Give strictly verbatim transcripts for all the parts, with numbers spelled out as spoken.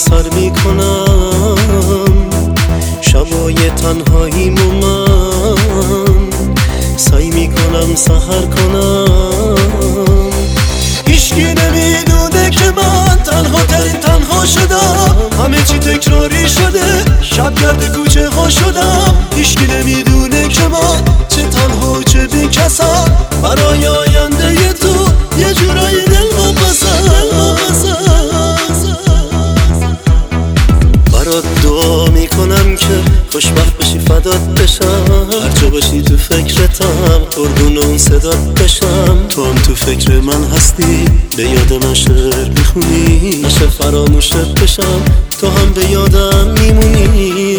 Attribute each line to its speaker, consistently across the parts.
Speaker 1: سر میکنم، شبای تنهاییمو من سعی میکنم سحر کنم. هیچکی نمیدونه که من تنها ترین تنها شدم، همه چی تکراری شده، شب گرد کوچه ها شدم. هیچکی نمیدونه که من چه تنها چه بیکسم، برای آینده تو یه جورایی دل بپسم. برات دعا میکنم که خوشبخت بشی، فدات بشم، هر جا باشی تو فکرتم، قربون اون صدات بشم. تو هم تو فکر من هستی، به یاد من شعر میخونی، نشه فراموشت بشم، تو هم به یادم میمونی.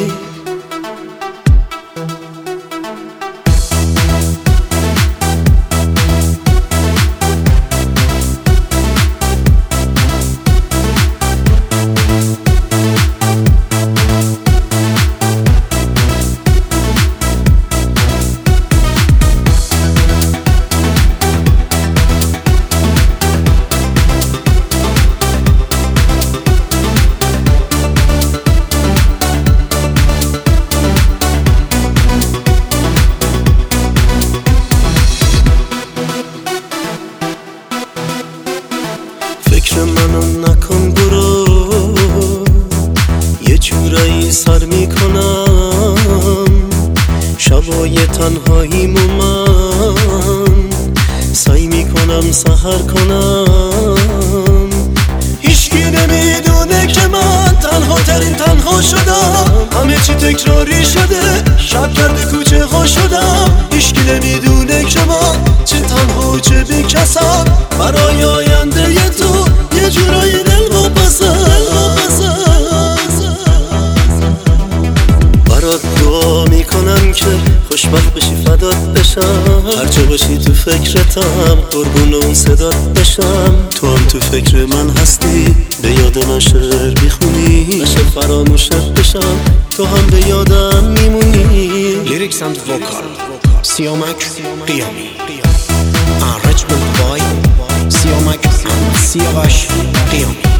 Speaker 1: فکر منو نکن برو، یه جورایی سر میکنم، شبای تنهاییمو من سعی میکنم سحر کنم. هیچکی نمیدونه که من تنها ترین تنها شدم، همه چی تکراری شده، شب گرد کوچه ها شدم. هیچکی نمیدونه که من چه تنها چه بیکسم، برای آینده تو یه جورایی دل بپسم. برات دعا میکنم که خوشبخت بشی، فدات بشم، هر جا باشی تو فکرتم، قربون اون صدات بشم. تو هم تو فکر من هستی، به یاد من شعر میخونی، نشه فراموشت بشم، تو هم به یادم میمونی.
Speaker 2: لیریکس اند وکال سیامک قیامی، ارنجمنت بای سیامک اند سیاوش قیامی.